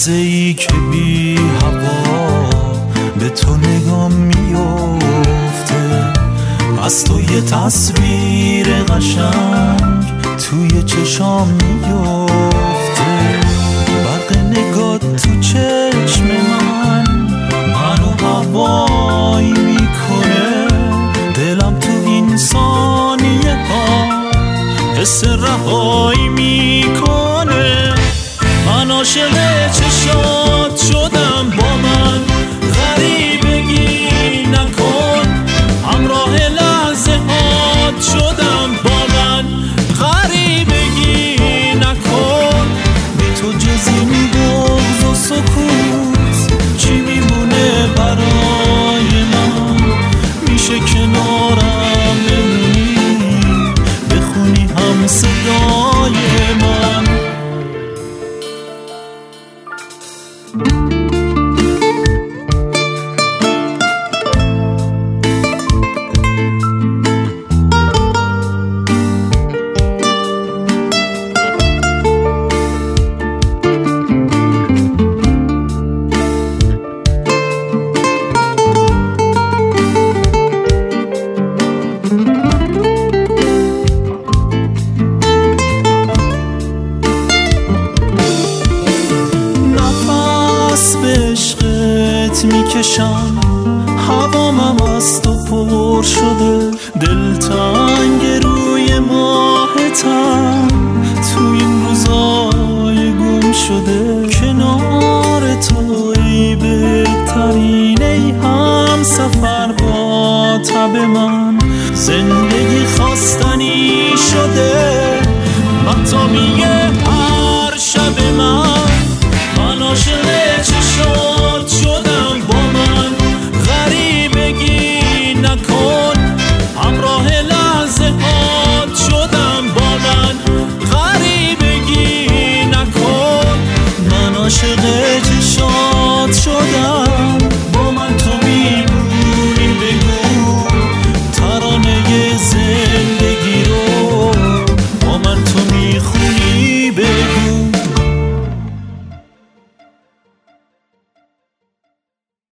لحظه ای که بی هوا به تو نگام میفته، از تو یه تصویر قشنگ توی چشام میفته، برق نگات تو چشم منو هوایی میکنه، دلم تو این ثانیه ها حس رهایی میکنه. من عاشق چشات شدم، با من غریبگی نکن، همراه لحظه هات شدم، با من غریبگی نکن. بی تو جز این بغض و سکوت چی میمونه برای من؟ میشه کنارم بمونی، بخونی هم صدای من. میکشم هوامم از تو پر شده، دلتنگ روی ماه تر